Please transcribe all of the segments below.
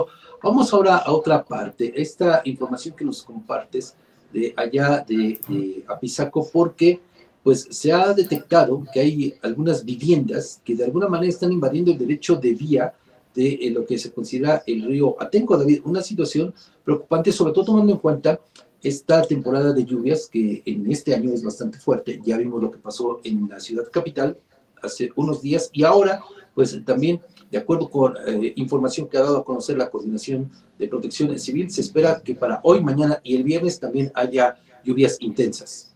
Vamos ahora a otra parte, esta información que nos compartes de allá de Apizaco, porque pues se ha detectado que hay algunas viviendas que de alguna manera están invadiendo el derecho de vía de lo que se considera el río Atenco, David, una situación preocupante, sobre todo tomando en cuenta esta temporada de lluvias que en este año es bastante fuerte. Ya vimos lo que pasó en la ciudad capital hace unos días y ahora pues también de acuerdo con información que ha dado a conocer la Coordinación de Protección Civil, se espera que para hoy, mañana y el viernes también haya lluvias intensas.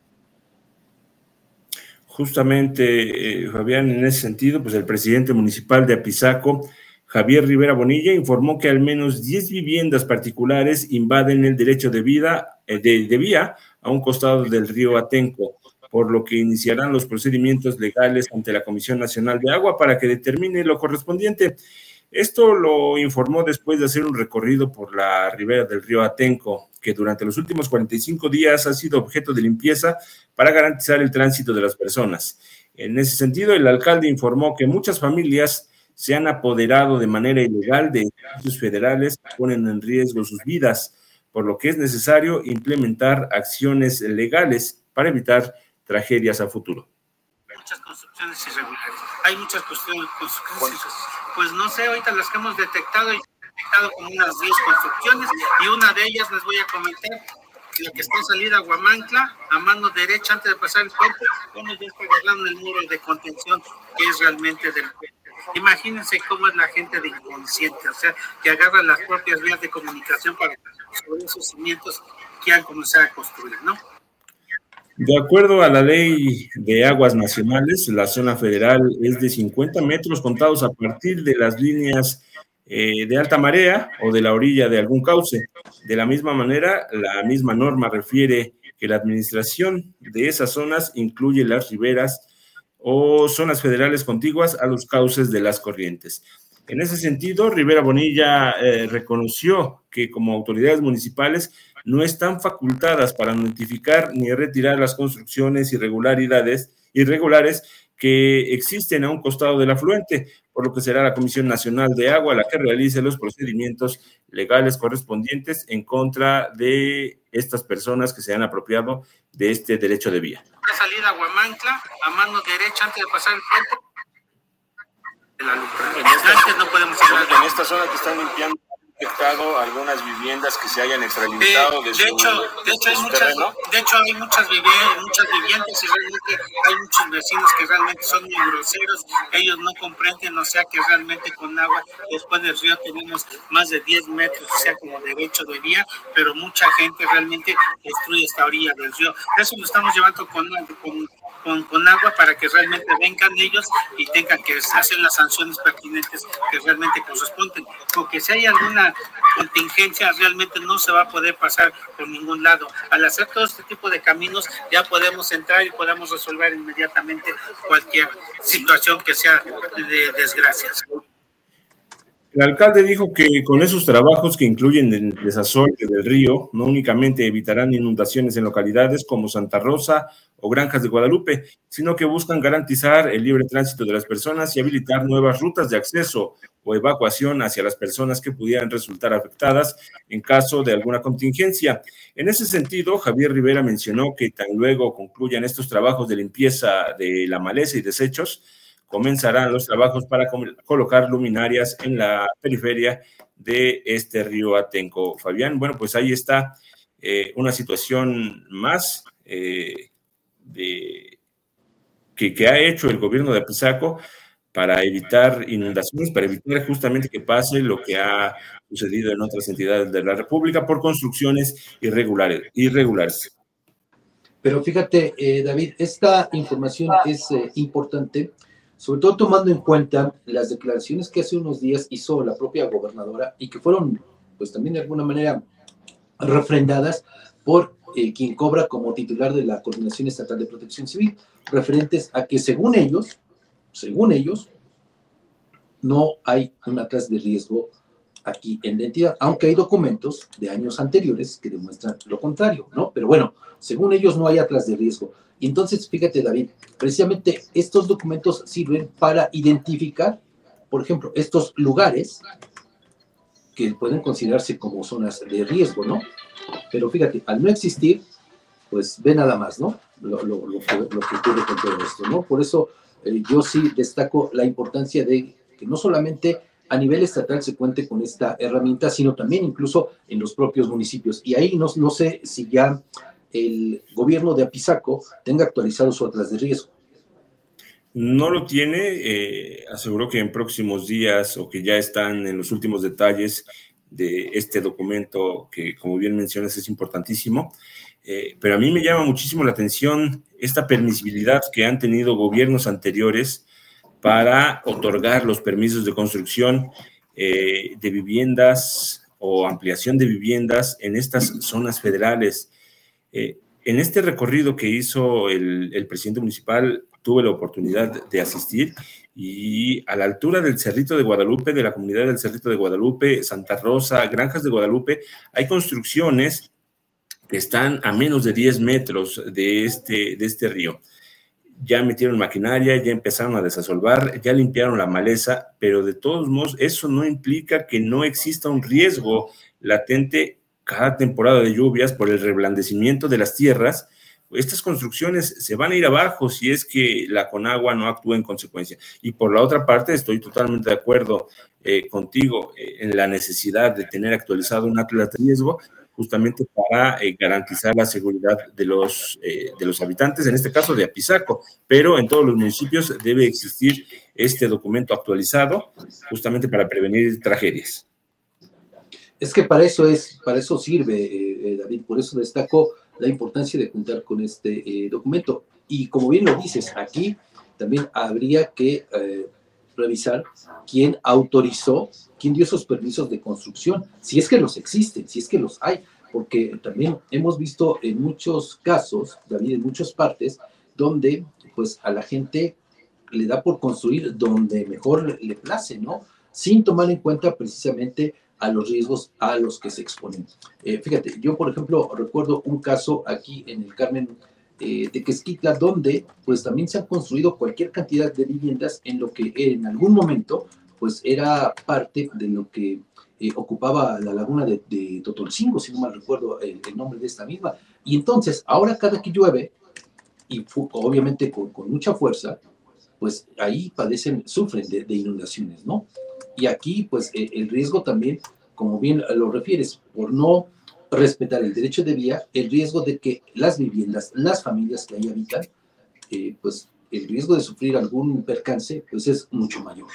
Justamente, Fabián, en ese sentido, pues el presidente municipal de Apizaco, Javier Rivera Bonilla, informó que al menos 10 viviendas particulares invaden el derecho de vía a un costado del río Atenco, por lo que iniciarán los procedimientos legales ante la Comisión Nacional de Agua para que determine lo correspondiente. Esto lo informó después de hacer un recorrido por la ribera del río Atenco, que durante los últimos 45 días ha sido objeto de limpieza para garantizar el tránsito de las personas. En ese sentido, el alcalde informó que muchas familias se han apoderado de manera ilegal de edificios federales que ponen en riesgo sus vidas, por lo que es necesario implementar acciones legales para evitar tragedias a futuro. Muchas construcciones irregulares. Hay muchas construcciones pues no sé, ahorita las que hemos detectado como unas 10 construcciones y una de ellas les voy a comentar, la que está en salida a Huamancla, a mano derecha antes de pasar el puente, bueno, ya está agarrando el muro de contención que es realmente del puente. Imagínense cómo es la gente de inconsciente, o sea, que agarra las propias vías de comunicación para sobre esos cimientos que han comenzado a construir, ¿no? De acuerdo a la ley de aguas nacionales, la zona federal es de 50 metros contados a partir de las líneas de alta marea o de la orilla de algún cauce. De la misma manera, la misma norma refiere que la administración de esas zonas incluye las riberas o zonas federales contiguas a los cauces de las corrientes. En ese sentido, Rivera Bonilla reconoció que como autoridades municipales no están facultadas para notificar ni retirar las construcciones irregulares que existen a un costado del afluente, por lo que será la Comisión Nacional de Agua la que realice los procedimientos legales correspondientes en contra de estas personas que se han apropiado de este derecho de vía. La salida a Huamancla, a mano derecha antes de pasar el puente. No podemos hablar en esta zona que están limpiando detectado algunas viviendas que se hayan extralimitado de hecho hay muchas viviendas y realmente hay muchos vecinos que realmente son muy groseros, ellos no comprenden, o sea que realmente con agua después del río tenemos más de 10 metros, o sea como derecho de vía, pero mucha gente realmente destruye esta orilla del río. Eso lo estamos llevando con agua para que realmente vengan ellos y tengan que hacer las sanciones pertinentes que realmente corresponden, porque si hay alguna contingencia realmente no se va a poder pasar por ningún lado. Al hacer todo este tipo de caminos ya podemos entrar y podemos resolver inmediatamente cualquier situación que sea de desgracias. El alcalde dijo que con esos trabajos que incluyen el desasolve del río, no únicamente evitarán inundaciones en localidades como Santa Rosa o Granjas de Guadalupe, sino que buscan garantizar el libre tránsito de las personas y habilitar nuevas rutas de acceso o evacuación hacia las personas que pudieran resultar afectadas en caso de alguna contingencia. En ese sentido, Javier Rivera mencionó que tan luego concluyan estos trabajos de limpieza de la maleza y desechos, comenzarán los trabajos para colocar luminarias en la periferia de este río Atenco. Fabián, bueno, pues ahí está una situación más que ha hecho el gobierno de Apizaco para evitar inundaciones, para evitar justamente que pase lo que ha sucedido en otras entidades de la República por construcciones irregulares. Pero fíjate, David, esta información es importante, sobre todo tomando en cuenta las declaraciones que hace unos días hizo la propia gobernadora y que fueron, pues también de alguna manera, refrendadas por quien cobra como titular de la Coordinación Estatal de Protección Civil, referentes a que según ellos, no hay una clase de riesgo aquí en la entidad, aunque hay documentos de años anteriores que demuestran lo contrario, ¿no? Pero bueno, según ellos no hay atlas de riesgo. Y entonces, fíjate, David, precisamente estos documentos sirven para identificar, por ejemplo, estos lugares que pueden considerarse como zonas de riesgo, ¿no? Pero fíjate, al no existir, pues ve nada más, ¿no? Lo que ocurre con todo esto, ¿no? Por eso yo sí destaco la importancia de que no solamente a nivel estatal se cuente con esta herramienta, sino también incluso en los propios municipios. Y ahí no sé si ya el gobierno de Apizaco tenga actualizado su atlas de riesgo. No lo tiene, aseguró que en próximos días o que ya están en los últimos detalles de este documento que, como bien mencionas, es importantísimo. Pero a mí me llama muchísimo la atención esta permisibilidad que han tenido gobiernos anteriores para otorgar los permisos de construcción de viviendas o ampliación de viviendas en estas zonas federales. En este recorrido que hizo el presidente municipal, tuve la oportunidad de asistir y a la altura del Cerrito de Guadalupe, de la comunidad del Cerrito de Guadalupe, Santa Rosa, Granjas de Guadalupe, hay construcciones que están a menos de 10 metros de este río. Ya metieron maquinaria, ya empezaron a desasolvar, ya limpiaron la maleza, pero de todos modos eso no implica que no exista un riesgo latente cada temporada de lluvias por el reblandecimiento de las tierras. Estas construcciones se van a ir abajo si es que la Conagua no actúa en consecuencia. Y por la otra parte, estoy totalmente de acuerdo contigo en la necesidad de tener actualizado un atlas de riesgo, justamente para garantizar la seguridad de los habitantes, en este caso de Apizaco, pero en todos los municipios debe existir este documento actualizado, justamente para prevenir tragedias. Es que para eso sirve, David, por eso destaco la importancia de contar con este documento. Y como bien lo dices, aquí también habría que revisar quién autorizó, quién dio esos permisos de construcción, si es que los existen, si es que los hay, porque también hemos visto en muchos casos, David, en muchas partes, donde pues a la gente le da por construir donde mejor le place, ¿no? Sin tomar en cuenta precisamente a los riesgos a los que se exponen. Fíjate, yo por ejemplo recuerdo un caso aquí en el Carmen Tequesquitla, donde pues también se han construido cualquier cantidad de viviendas en lo que en algún momento pues era parte de lo que ocupaba la laguna de Totolcingo, si no mal recuerdo el nombre de esta misma. Y entonces, ahora cada que llueve, y obviamente con mucha fuerza, pues ahí sufren de inundaciones, ¿no? Y aquí, pues, el riesgo también, como bien lo refieres, por no respetar el derecho de vía, el riesgo de que las viviendas, las familias que ahí habitan, pues, el riesgo de sufrir algún percance, pues, es mucho mayor.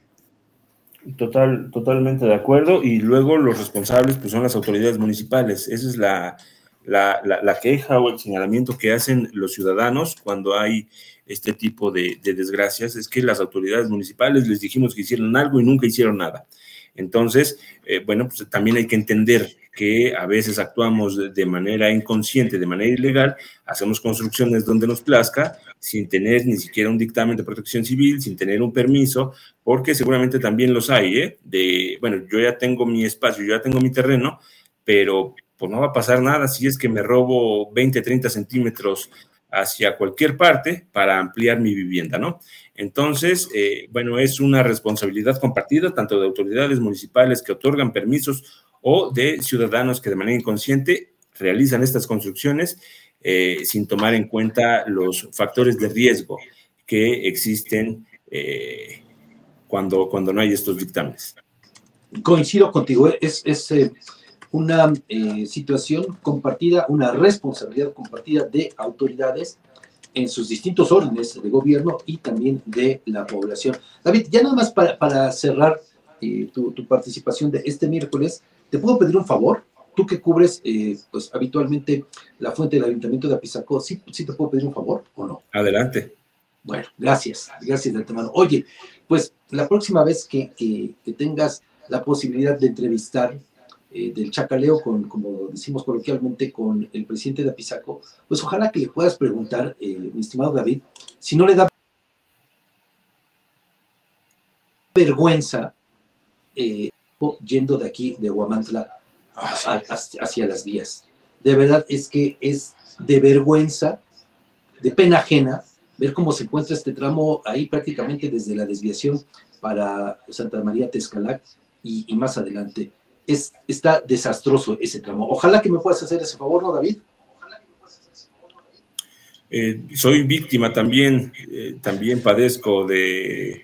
Totalmente de acuerdo. Y luego los responsables, pues, son las autoridades municipales. Esa es la queja o el señalamiento que hacen los ciudadanos cuando hay este tipo de desgracias, es que las autoridades municipales les dijimos que hicieron algo y nunca hicieron nada. Entonces, bueno, pues también hay que entender que a veces actuamos de manera inconsciente, de manera ilegal, hacemos construcciones donde nos plazca, sin tener ni siquiera un dictamen de protección civil, sin tener un permiso, porque seguramente también los hay, bueno, yo ya tengo mi espacio, yo ya tengo mi terreno, pero pues no va a pasar nada si es que me robo 20, 30 centímetros hacia cualquier parte para ampliar mi vivienda, ¿no? Entonces, bueno, es una responsabilidad compartida tanto de autoridades municipales que otorgan permisos o de ciudadanos que de manera inconsciente realizan estas construcciones sin tomar en cuenta los factores de riesgo que existen cuando no hay estos dictámenes. Coincido contigo, es una situación compartida, una responsabilidad compartida de autoridades en sus distintos órdenes de gobierno y también de la población. David, ya nada más para cerrar tu participación de este miércoles, ¿te puedo pedir un favor? Tú que cubres pues habitualmente la fuente del Ayuntamiento de Apizaco, ¿sí te puedo pedir un favor o no? Adelante. Bueno, gracias de antemano. Oye, pues la próxima vez que tengas la posibilidad de entrevistar del chacaleo, como decimos coloquialmente, con el presidente de Apizaco, pues ojalá que le puedas preguntar, mi estimado David, si no le da vergüenza yendo de aquí, de Huamantla, hacia las vías. De verdad es que es de vergüenza, de pena ajena, ver cómo se encuentra este tramo ahí prácticamente desde la desviación para Santa María Texcalac y más adelante. está desastroso ese tramo. Ojalá que me puedas hacer ese favor, ¿no, David? Soy víctima también, también padezco de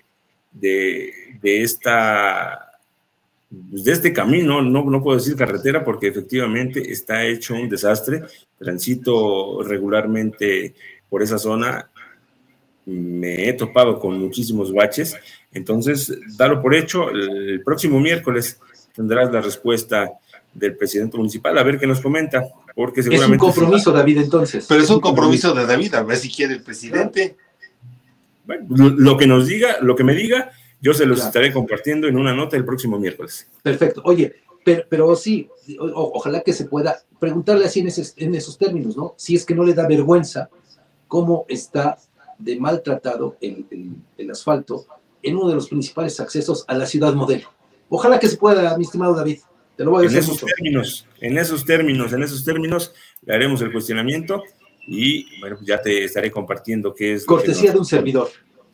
este camino, no puedo decir carretera porque efectivamente está hecho un desastre. Transito regularmente por esa zona, me he topado con muchísimos baches, entonces dalo por hecho, el próximo miércoles tendrás la respuesta del presidente municipal, a ver qué nos comenta, porque seguramente... Es un compromiso, David, entonces. Pero es un compromiso de David, a ver si quiere el presidente. Bueno, lo que nos diga, lo que me diga, yo se los estaré compartiendo en una nota el próximo miércoles. Perfecto. Oye, pero sí, ojalá que se pueda preguntarle así en esos términos, ¿no? Si es que no le da vergüenza cómo está de maltratado el asfalto en uno de los principales accesos a la ciudad modelo. Ojalá que se pueda, mi estimado David. Te lo voy a decir mucho. En esos términos, le haremos el cuestionamiento y, bueno, ya te estaré compartiendo qué es. Cortesía de un servidor.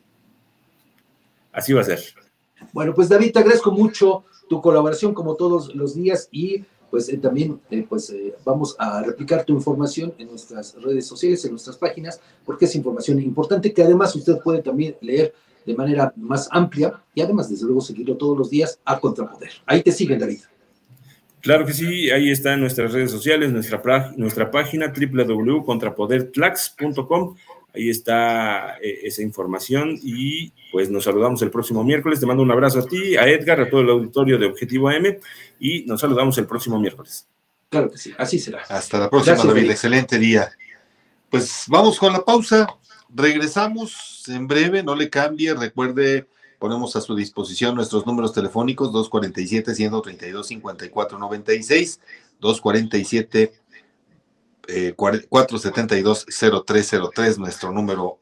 Así va a ser. Bueno, pues David, te agradezco mucho tu colaboración como todos los días y pues también vamos a replicar tu información en nuestras redes sociales, en nuestras páginas, porque es información importante que además usted puede también leer de manera más amplia y además, desde luego, seguirlo todos los días a Contrapoder. Ahí te siguen, David. Claro que sí, ahí está en nuestras redes sociales, nuestra página www.contrapodertlax.com. Ahí está esa información y pues nos saludamos el próximo miércoles. Te mando un abrazo a ti, a Edgar, a todo el auditorio de Objetivo AM y nos saludamos el próximo miércoles. Claro que sí, así será. Hasta la próxima, gracias, David. Excelente día. Pues vamos con la pausa. Regresamos en breve, no le cambie. Recuerde, ponemos a su disposición nuestros números telefónicos 247-132-5496, 247-472-0303, nuestro número